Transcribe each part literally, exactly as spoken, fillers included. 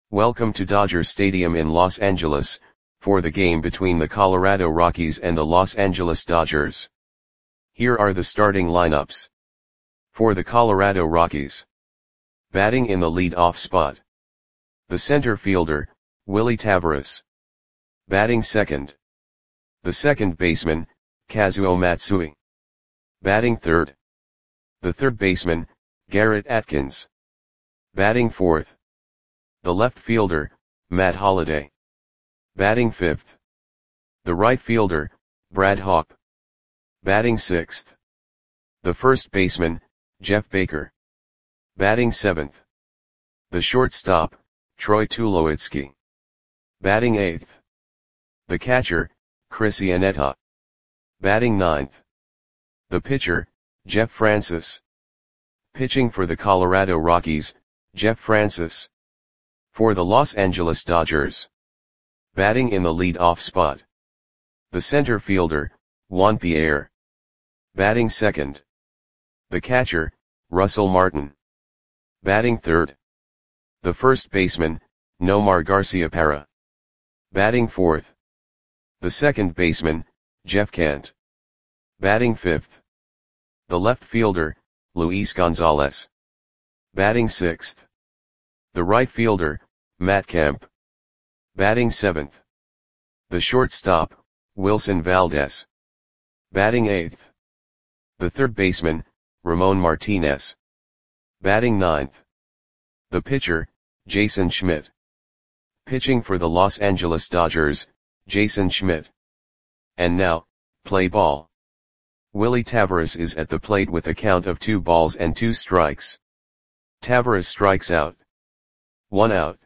Welcome to Dodger Stadium in Los Angeles, for the game between the Colorado Rockies and the Los Angeles Dodgers. Here are the starting lineups. For the Colorado Rockies. Batting in the lead-off spot. The center fielder, Willy Taveras. Batting second. The second baseman, Kazuo Matsui. Batting third. The third baseman, Garrett Atkins. Batting fourth. The left fielder, Matt Holliday. Batting fifth. The right fielder, Brad Hawpe. Batting sixth. The first baseman, Jeff Baker. Batting seventh. The shortstop, Troy Tulowitzki. Batting eighth. The catcher, Chris Iannetta. Batting ninth. The pitcher, Jeff Francis. Pitching for the Colorado Rockies, Jeff Francis. For the Los Angeles Dodgers. Batting in the lead-off spot. The center fielder, Juan Pierre. Batting second. The catcher, Russell Martin. Batting third. The first baseman, Nomar Garciaparra. Batting fourth. The second baseman, Jeff Kent. Batting fifth. The left fielder, Luis Gonzalez. Batting sixth. The right fielder, Matt Kemp. Batting seventh. The shortstop, Wilson Valdez. Batting eighth. The third baseman, Ramon Martinez. Batting ninth. The pitcher, Jason Schmidt. Pitching for the Los Angeles Dodgers, Jason Schmidt. And now, play ball. Willy Taveras is at the plate with a count of two balls and two strikes. Taveras strikes out. One out.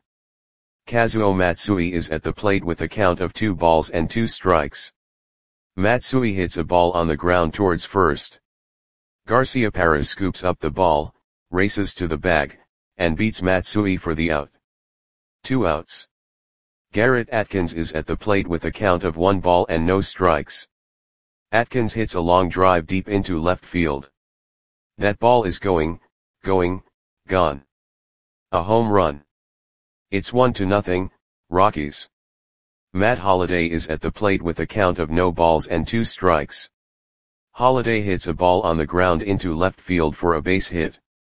Kazuo Matsui is at the plate with a count of two balls and two strikes. Matsui hits a ball on the ground towards first. Garciaparra scoops up the ball, races to the bag, and beats Matsui for the out. Two outs. Garrett Atkins is at the plate with a count of one ball and no strikes. Atkins hits a long drive deep into left field. That ball is going, going, gone. A home run. It's one to nothing, Rockies. Matt Holliday is at the plate with a count of no balls and two strikes. Holliday hits a ball on the ground into left field for a base hit.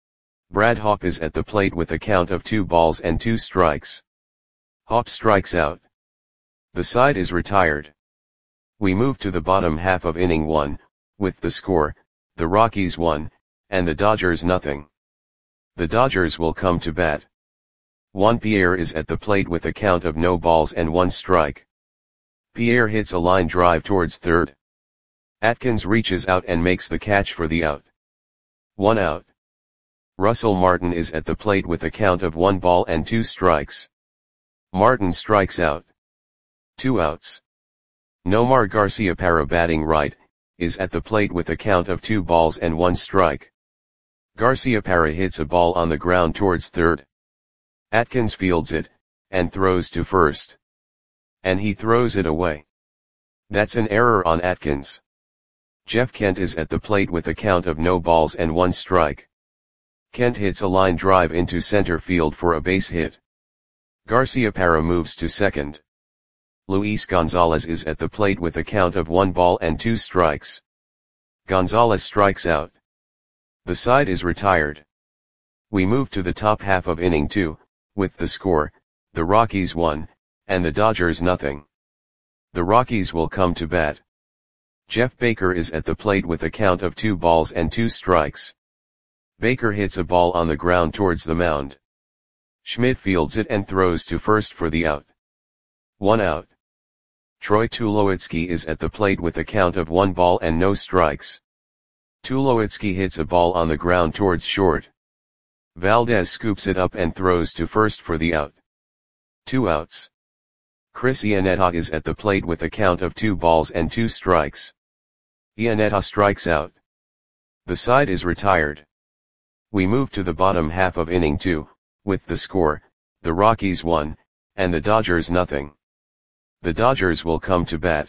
Brad Hawpe is at the plate with a count of two balls and two strikes. Hawpe strikes out. The side is retired. We move to the bottom half of inning one, with the score, the Rockies one, and the Dodgers nothing. The Dodgers will come to bat. Juan Pierre is at the plate with a count of no balls and one strike. Pierre hits a line drive towards third. Atkins reaches out and makes the catch for the out. One out. Russell Martin is at the plate with a count of one ball and two strikes. Martin strikes out. Two outs. Nomar Garciaparra, batting right, is at the plate with a count of two balls and one strike. Garciaparra hits a ball on the ground towards third. Atkins fields it, and throws to first. And he throws it away. That's an error on Atkins. Jeff Kent is at the plate with a count of no balls and one strike. Kent hits a line drive into center field for a base hit. Garciaparra moves to second. Luis Gonzalez is at the plate with a count of one ball and two strikes. Gonzalez strikes out. The side is retired. We move to the top half of inning two, with the score, the Rockies one, and the Dodgers nothing. The Rockies will come to bat. Jeff Baker is at the plate with a count of two balls and two strikes. Baker hits a ball on the ground towards the mound. Schmidt fields it and throws to first for the out. One out. Troy Tulowitzki is at the plate with a count of one ball and no strikes. Tulowitzki hits a ball on the ground towards short. Valdez scoops it up and throws to first for the out. Two outs. Chris Iannetta is at the plate with a count of two balls and two strikes. Iannetta strikes out. The side is retired. We move to the bottom half of inning two, with the score, the Rockies one, and the Dodgers nothing. The Dodgers will come to bat.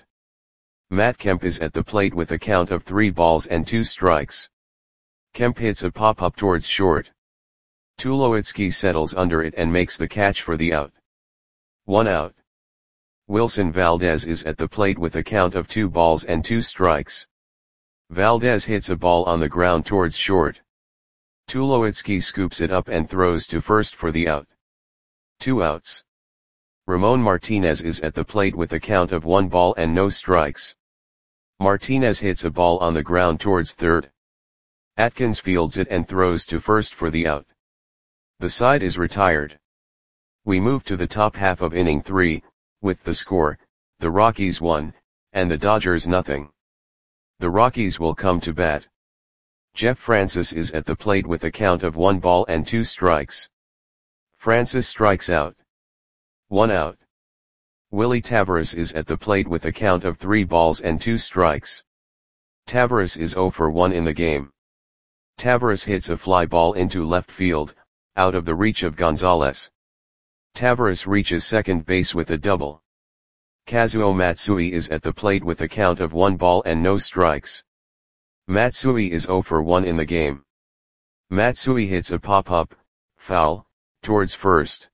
Matt Kemp is at the plate with a count of three balls and two strikes. Kemp hits a pop-up towards short. Tulowitzki settles under it and makes the catch for the out. One out. Wilson Valdez is at the plate with a count of two balls and two strikes. Valdez hits a ball on the ground towards short. Tulowitzki scoops it up and throws to first for the out. Two outs. Ramon Martinez is at the plate with a count of one ball and no strikes. Martinez hits a ball on the ground towards third. Atkins fields it and throws to first for the out. The side is retired. We move to the top half of inning three, with the score, the Rockies one, and the Dodgers nothing. The Rockies will come to bat. Jeff Francis is at the plate with a count of one ball and two strikes. Francis strikes out. One out. Willie Taveras is at the plate with a count of three balls and two strikes. Taveras is zero for one in the game. Taveras hits a fly ball into left field, out of the reach of Gonzalez. Taveras reaches second base with a double. Kazuo Matsui is at the plate with a count of one ball and no strikes. Matsui is zero for one in the game. Matsui hits a pop-up, foul, towards first.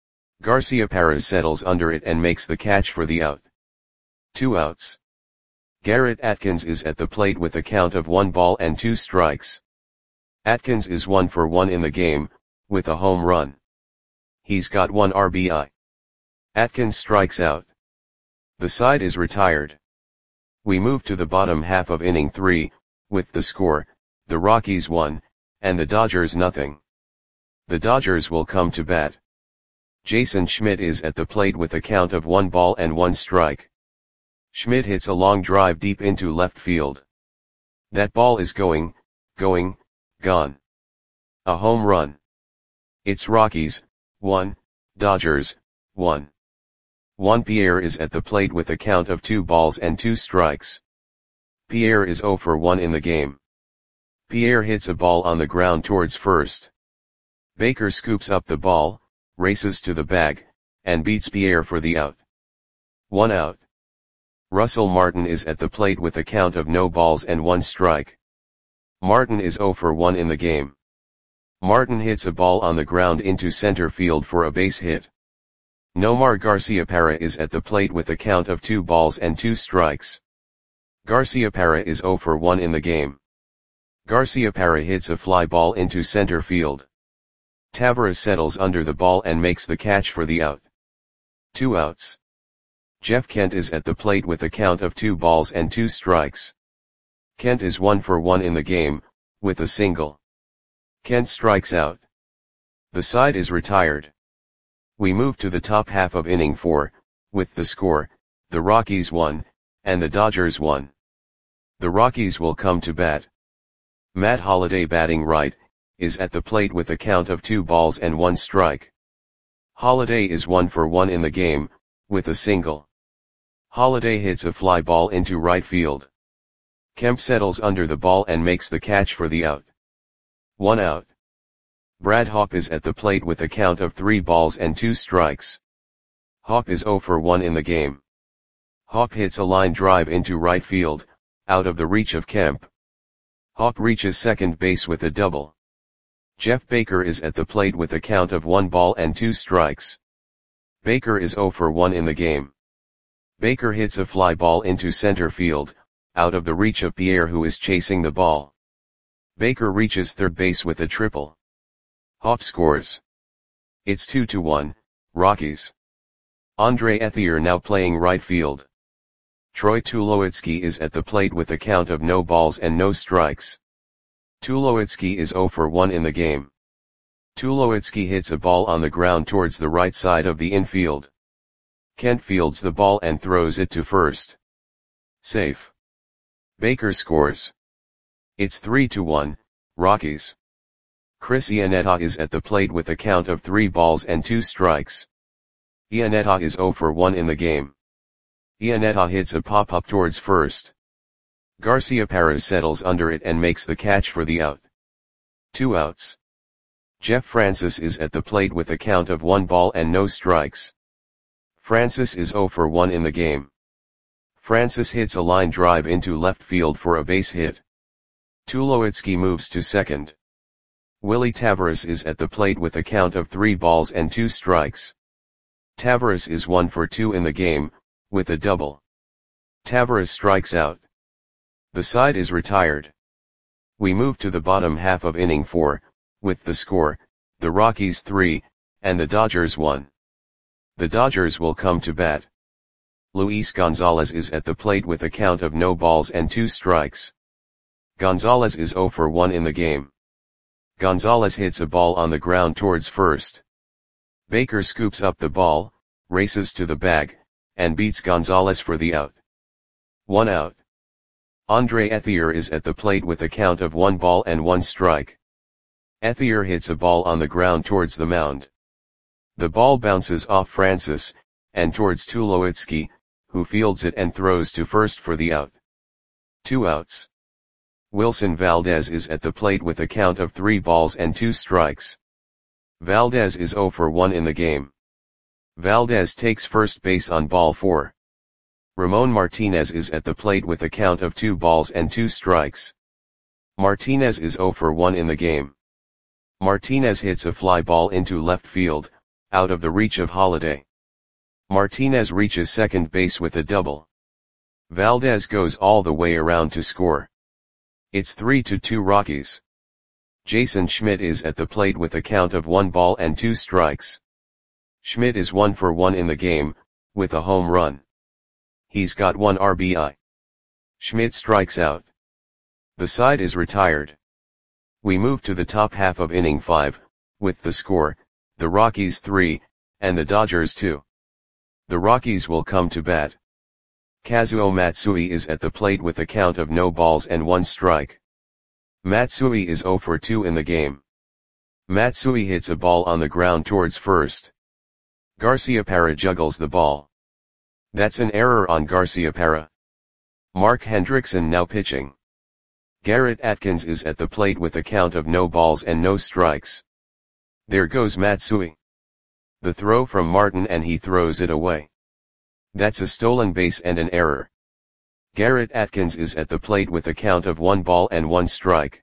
Garciaparra settles under it and makes the catch for the out. Two outs. Garrett Atkins is at the plate with a count of one ball and two strikes. Atkins is one for one in the game, with a home run. He's got one R B I. Atkins strikes out. The side is retired. We move to the bottom half of inning three, with the score, the Rockies one, and the Dodgers nothing. The Dodgers will come to bat. Jason Schmidt is at the plate with a count of one ball and one strike. Schmidt hits a long drive deep into left field. That ball is going, going, gone. A home run. It's Rockies, one, Dodgers, one. Juan Pierre is at the plate with a count of two balls and two strikes. Pierre is zero for one in the game. Pierre hits a ball on the ground towards first. Baker scoops up the ball, races to the bag, and beats Pierre for the out. One out. Russell Martin is at the plate with a count of no balls and one strike. Martin is zero for one in the game. Martin hits a ball on the ground into center field for a base hit. Nomar Garciaparra is at the plate with a count of two balls and two strikes. Garciaparra is zero for one in the game. Garciaparra hits a fly ball into center field. Taveras settles under the ball and makes the catch for the out. Two outs. Jeff Kent is at the plate with a count of two balls and two strikes. Kent is one for one in the game, with a single. Kent strikes out. The side is retired. We move to the top half of inning four, with the score, the Rockies one, and the Dodgers one. The Rockies will come to bat. Matt Holliday batting right, is at the plate with a count of two balls and one strike. Holliday is one for one in the game, with a single. Holliday hits a fly ball into right field. Kemp settles under the ball and makes the catch for the out. One out. Brad Hawpe is at the plate with a count of three balls and two strikes. Hawpe is zero for one in the game. Hawpe hits a line drive into right field, out of the reach of Kemp. Hawpe reaches second base with a double. Jeff Baker is at the plate with a count of one ball and two strikes. Baker is zero for one in the game. Baker hits a fly ball into center field, out of the reach of Pierre who is chasing the ball. Baker reaches third base with a triple. Hawpe scores. It's two to one, Rockies. Andre Ethier now playing right field. Troy Tulowitzki is at the plate with a count of no balls and no strikes. Tulowitzki is zero for one in the game. Tulowitzki hits a ball on the ground towards the right side of the infield. Kent fields the ball and throws it to first. Safe. Baker scores. It's three to one, Rockies. Chris Iannetta is at the plate with a count of three balls and two strikes. Iannetta is zero for one in the game. Iannetta hits a pop-up towards first. Garciaparra settles under it and makes the catch for the out. Two outs. Jeff Francis is at the plate with a count of one ball and no strikes. Francis is zero for one in the game. Francis hits a line drive into left field for a base hit. Tulowitzki moves to second. Willie Tavares is at the plate with a count of three balls and two strikes. Tavares is one for two in the game, with a double. Tavares strikes out. The side is retired. We move to the bottom half of inning four, with the score, the Rockies three, and the Dodgers one. The Dodgers will come to bat. Luis Gonzalez is at the plate with a count of no balls and two strikes. Gonzalez is zero for one in the game. Gonzalez hits a ball on the ground towards first. Baker scoops up the ball, races to the bag, and beats Gonzalez for the out. One out. Andre Ethier is at the plate with a count of one ball and one strike. Ethier hits a ball on the ground towards the mound. The ball bounces off Francis, and towards Tulowitzki, who fields it and throws to first for the out. Two outs. Wilson Valdez is at the plate with a count of three balls and two strikes. Valdez is zero for one in the game. Valdez takes first base on ball four. Ramon Martinez is at the plate with a count of two balls and two strikes. Martinez is zero for one in the game. Martinez hits a fly ball into left field, out of the reach of Holliday. Martinez reaches second base with a double. Valdez goes all the way around to score. It's three to two Rockies. Jason Schmidt is at the plate with a count of one ball and two strikes. Schmidt is one for one in the game, with a home run. He's got one R B I. Schmidt strikes out. The side is retired. We move to the top half of inning five, with the score, the Rockies three, and the Dodgers two. The Rockies will come to bat. Kazuo Matsui is at the plate with a count of no balls and one strike. Matsui is zero for two in the game. Matsui hits a ball on the ground towards first. Garciaparra juggles the ball. That's an error on Garciaparra. Mark Hendrickson now pitching. Garrett Atkins is at the plate with a count of no balls and no strikes. There goes Matsui. The throw from Martin and he throws it away. That's a stolen base and an error. Garrett Atkins is at the plate with a count of one ball and one strike.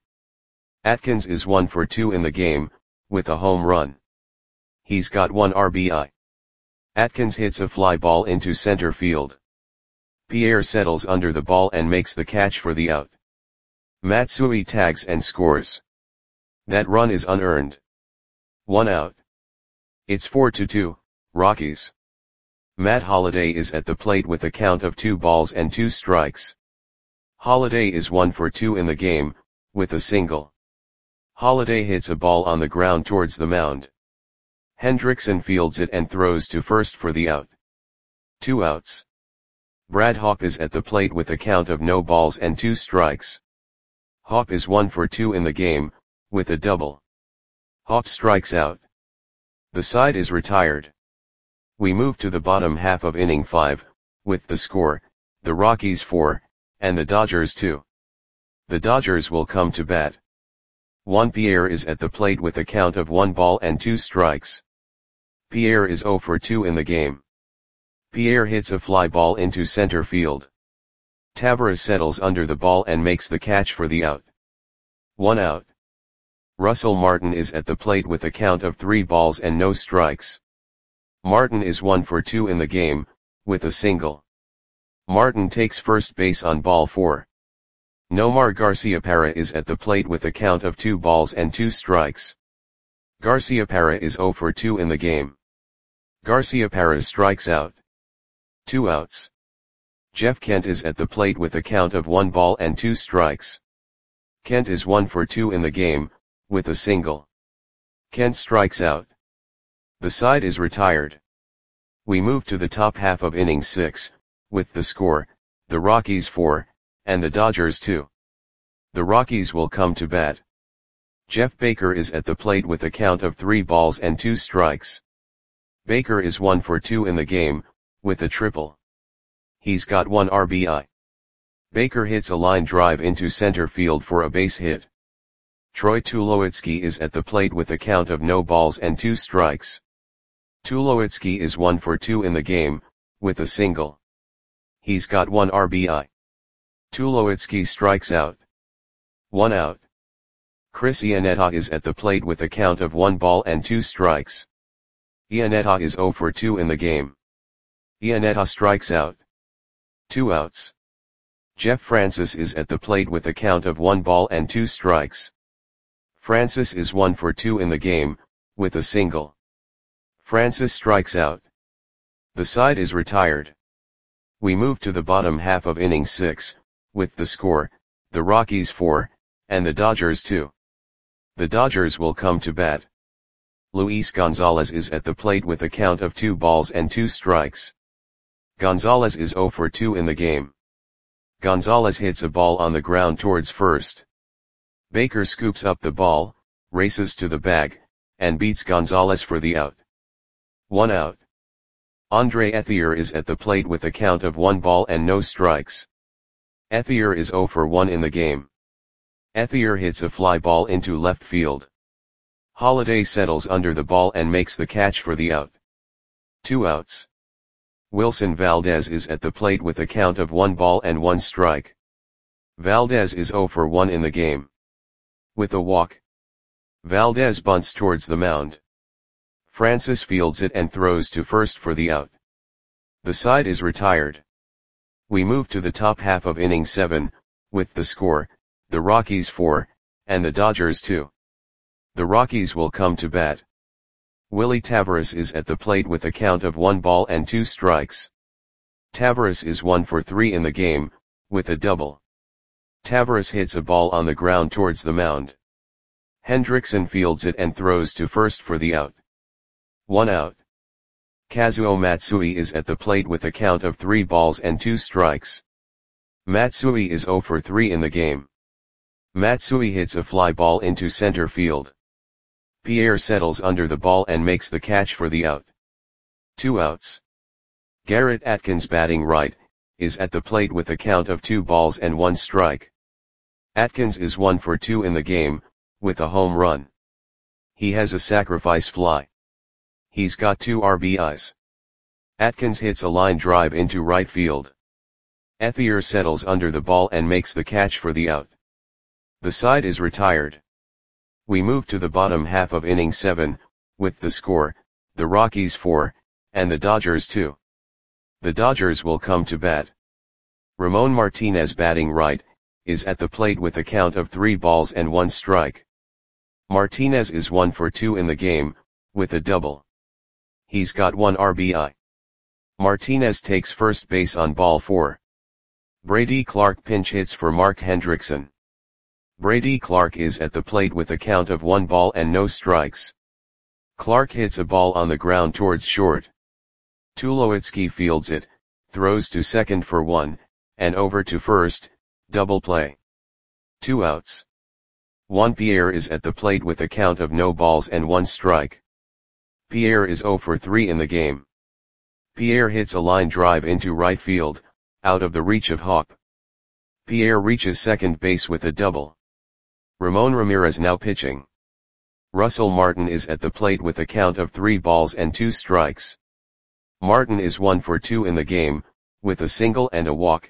Atkins is one for two in the game, with a home run. He's got one R B I. Atkins hits a fly ball into center field. Pierre settles under the ball and makes the catch for the out. Matsui tags and scores. That run is unearned. One out. It's four to two, Rockies. Matt Holliday is at the plate with a count of two balls and two strikes. Holliday is one for two in the game, with a single. Holliday hits a ball on the ground towards the mound. Hendrickson fields it and throws to first for the out. Two outs. Brad Hawpe is at the plate with a count of no balls and two strikes. Hawpe is one for two in the game, with a double. Hawpe strikes out. The side is retired. We move to the bottom half of inning five, with the score, the Rockies four, and the Dodgers two. The Dodgers will come to bat. Juan Pierre is at the plate with a count of one ball and two strikes. Pierre is zero for two in the game. Pierre hits a fly ball into center field. Tavares settles under the ball and makes the catch for the out. One out. Russell Martin is at the plate with a count of three balls and no strikes. Martin is one for two in the game, with a single. Martin takes first base on ball four. Nomar Garciaparra is at the plate with a count of two balls and two strikes. Garciaparra is zero for two in the game. Garciaparra strikes out. Two outs. Jeff Kent is at the plate with a count of one ball and two strikes. Kent is one for two in the game, with a single. Kent strikes out. The side is retired. We move to the top half of inning six, with the score, the Rockies four, and the Dodgers two. The Rockies will come to bat. Jeff Baker is at the plate with a count of three balls and two strikes. Baker is one for two in the game, with a triple. He's got one R B I. Baker hits a line drive into center field for a base hit. Troy Tulowitzki is at the plate with a count of no balls and two strikes. Tulowitzki is one for two in the game, with a single. He's got one R B I. Tulowitzki strikes out. One out. Chris Iannetta is at the plate with a count of one ball and two strikes. Iannetta is zero for two in the game. Iannetta strikes out. Two outs. Jeff Francis is at the plate with a count of one ball and two strikes. Francis is one for two in the game, with a single. Francis strikes out. The side is retired. We move to the bottom half of inning six, with the score, the Rockies four, and the Dodgers two. The Dodgers will come to bat. Luis Gonzalez is at the plate with a count of two balls and two strikes. Gonzalez is zero for two in the game. Gonzalez hits a ball on the ground towards first. Baker scoops up the ball, races to the bag, and beats Gonzalez for the out. One out. Andre Ethier is at the plate with a count of one ball and no strikes. Ethier is zero for one in the game. Ethier hits a fly ball into left field. Holliday settles under the ball and makes the catch for the out. Two outs. Wilson Valdez is at the plate with a count of one ball and one strike. Valdez is zero for one in the game. With a walk. Valdez bunts towards the mound. Francis fields it and throws to first for the out. The side is retired. We move to the top half of inning seven, with the score, the Rockies four, and the Dodgers two. The Rockies will come to bat. Willie Taveras is at the plate with a count of one ball and two strikes. Taveras is one for three in the game, with a double. Taveras hits a ball on the ground towards the mound. Hendrickson fields it and throws to first for the out. One out. Kazuo Matsui is at the plate with a count of three balls and two strikes. Matsui is zero for three in the game. Matsui hits a fly ball into center field. Pierre settles under the ball and makes the catch for the out. Two outs. Garrett Atkins, batting right, is at the plate with a count of two balls and one strike. Atkins is one for two in the game, with a home run. He has a sacrifice fly. He's got two R B Is. Atkins hits a line drive into right field. Ethier settles under the ball and makes the catch for the out. The side is retired. We move to the bottom half of inning seven, with the score, the Rockies four, and the Dodgers two. The Dodgers will come to bat. Ramon Martinez, batting right, is at the plate with a count of three balls and one strike. Martinez is one for two in the game, with a double. He's got one R B I. Martinez takes first base on ball four. Brady Clark pinch hits for Mark Hendrickson. Brady Clark is at the plate with a count of one ball and no strikes. Clark hits a ball on the ground towards short. Tulowitzki fields it, throws to second for one, and over to first, double play. Two outs. Juan Pierre is at the plate with a count of no balls and one strike. Pierre is zero for three in the game. Pierre hits a line drive into right field, out of the reach of Hop. Pierre reaches second base with a double. Ramon Ramirez now pitching. Russell Martin is at the plate with a count of three balls and two strikes. Martin is one for two in the game, with a single and a walk.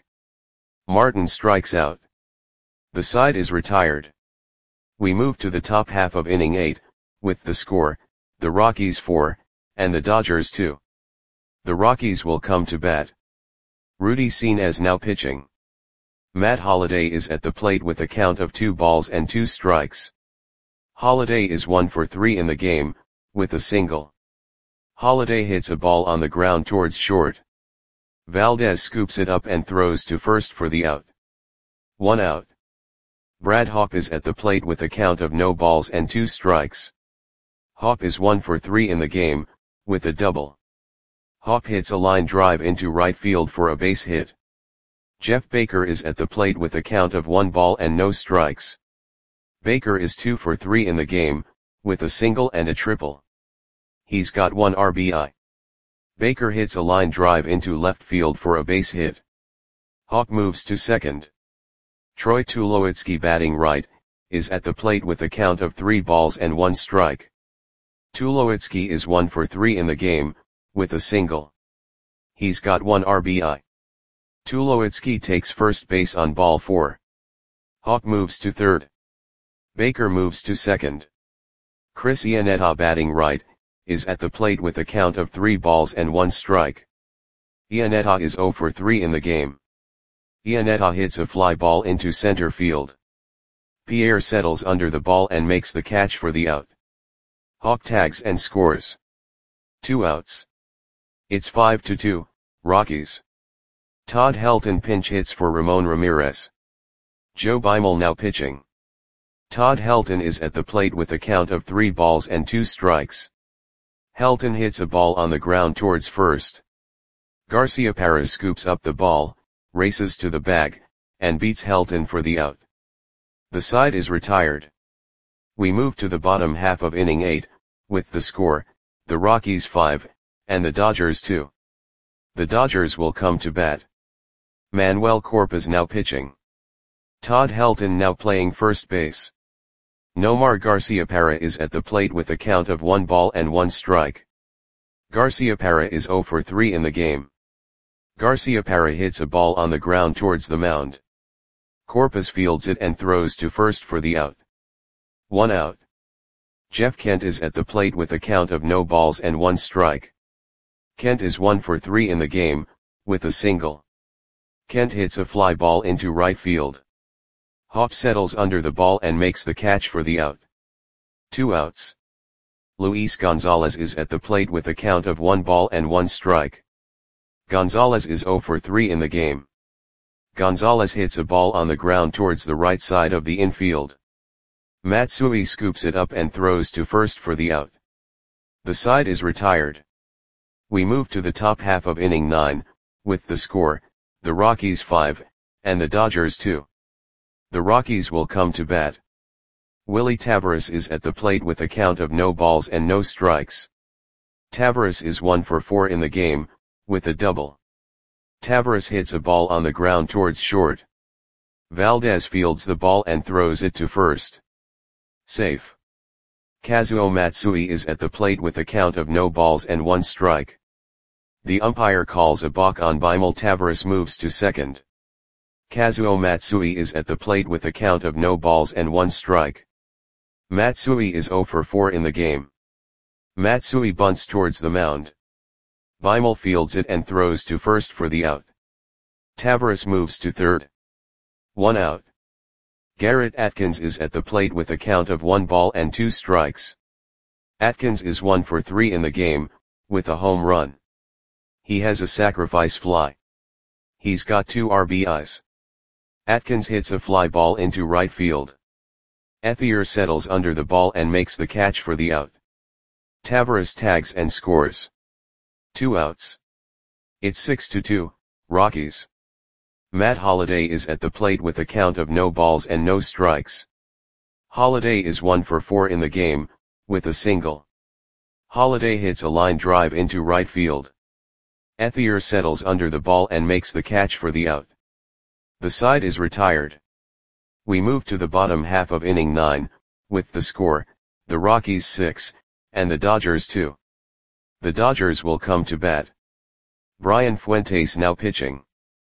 Martin strikes out. The side is retired. We move to the top half of inning eight, with the score, the Rockies four, and the Dodgers two. The Rockies will come to bat. Rudy Cines now pitching. Matt Holliday is at the plate with a count of two balls and two strikes. Holliday is one for three in the game, with a single. Holliday hits a ball on the ground towards short. Valdez scoops it up and throws to first for the out. One out. Brad Hawpe is at the plate with a count of no balls and two strikes. Hawpe is one for three in the game, with a double. Hawpe hits a line drive into right field for a base hit. Jeff Baker is at the plate with a count of one ball and no strikes. Baker is two for three in the game, with a single and a triple. He's got one R B I. Baker hits a line drive into left field for a base hit. Hawpe moves to second. Troy Tulowitzki, batting right, is at the plate with a count of three balls and one strike. Tulowitzki is one for three in the game, with a single. He's got one R B I. Tulowitzki takes first base on ball four. Hawpe moves to third. Baker moves to second. Chris Iannetta batting right, is at the plate with a count of three balls and one strike. Iannetta is zero for three in the game. Iannetta hits a fly ball into center field. Pierre settles under the ball and makes the catch for the out. Hawk tags and scores. Two outs. It's five to two, Rockies. Todd Helton pinch hits for Ramon Ramirez. Joe Beimel now pitching. Todd Helton is at the plate with a count of three balls and two strikes. Helton hits a ball on the ground towards first. Garciaparra scoops up the ball, races to the bag, and beats Helton for the out. The side is retired. We move to the bottom half of inning eight, with the score, the Rockies five, and the Dodgers two. The Dodgers will come to bat. Manuel Corpus now pitching. Todd Helton now playing first base. Nomar Garciaparra is at the plate with a count of one ball and one strike. Garciaparra is zero for three in the game. Garciaparra hits a ball on the ground towards the mound. Corpus fields it and throws to first for the out. One out. Jeff Kent is at the plate with a count of no balls and one strike. Kent is one for three in the game, with a single. Kent hits a fly ball into right field. Hop settles under the ball and makes the catch for the out. Two outs. Luis Gonzalez is at the plate with a count of one ball and one strike. Gonzalez is zero for three in the game. Gonzalez hits a ball on the ground towards the right side of the infield. Matsui scoops it up and throws to first for the out. The side is retired. We move to the top half of inning nine, with the score, the Rockies five, and the Dodgers two. The Rockies will come to bat. Willie Taveras is at the plate with a count of no balls and no strikes. Taveras is one for four in the game, with a double. Taveras hits a ball on the ground towards short. Valdez fields the ball and throws it to first. Safe. Kazuo Matsui is at the plate with a count of no balls and one strike. The umpire calls a balk on Beimel. Taveras moves to second. Kazuo Matsui is at the plate with a count of no balls and one strike. Matsui is zero for four in the game. Matsui bunts towards the mound. Beimel fields it and throws to first for the out. Taveras moves to third. One out. Garrett Atkins is at the plate with a count of one ball and two strikes. Atkins is one for three in the game, with a home run. He has a sacrifice fly. He's got two R B Is. Atkins hits a fly ball into right field. Ethier settles under the ball and makes the catch for the out. Taveras tags and scores. Two outs. It's six to two, Rockies. Matt Holliday is at the plate with a count of no balls and no strikes. Holliday is one for four in the game, with a single. Holliday hits a line drive into right field. Ethier settles under the ball and makes the catch for the out. The side is retired. We move to the bottom half of inning nine, with the score, the Rockies six, and the Dodgers two. The Dodgers will come to bat. Brian Fuentes now pitching.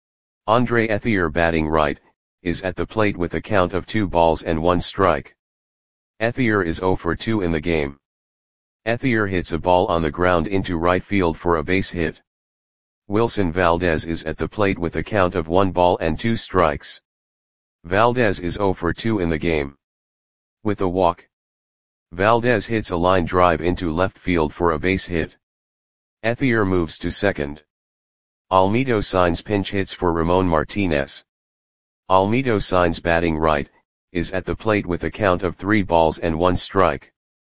Andre Ethier batting right, is at the plate with a count of two balls and one strike. Ethier is zero for two in the game. Ethier hits a ball on the ground into right field for a base hit. Wilson Valdez is at the plate with a count of one ball and two strikes. Valdez is zero for two in the game. With a walk. Valdez hits a line drive into left field for a base hit. Ethier moves to second. Almedo signs pinch hits for Ramon Martinez. Almedo signs batting right, is at the plate with a count of three balls and one strike.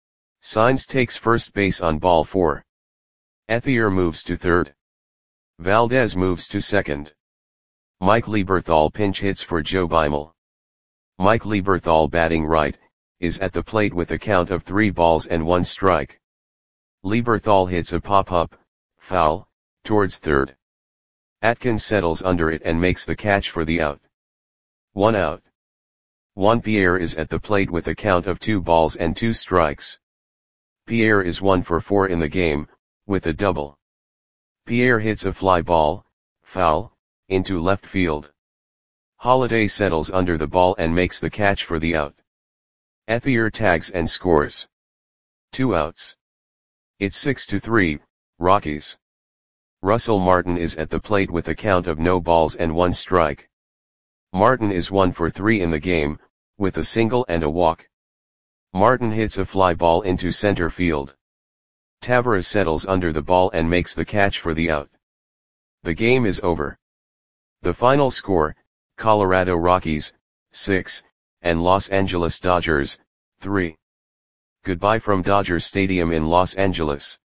Signs takes first base on ball four. Ethier moves to third. Valdez moves to second. Mike Lieberthal pinch hits for Joe Beimel. Mike Lieberthal batting right, is at the plate with a count of three balls and one strike. Lieberthal hits a pop-up, foul, towards third. Atkins settles under it and makes the catch for the out. One out. Juan Pierre is at the plate with a count of two balls and two strikes. Pierre is one for four in the game, with a double. Pierre hits a fly ball, foul, into left field. Holliday settles under the ball and makes the catch for the out. Ethier tags and scores. Two outs. It's six to three, Rockies. Russell Martin is at the plate with a count of no balls and one strike. Martin is one for three in the game, with a single and a walk. Martin hits a fly ball into center field. Tavares settles under the ball and makes the catch for the out. The game is over. The final score, Colorado Rockies, six, and Los Angeles Dodgers, three. Goodbye from Dodger Stadium in Los Angeles.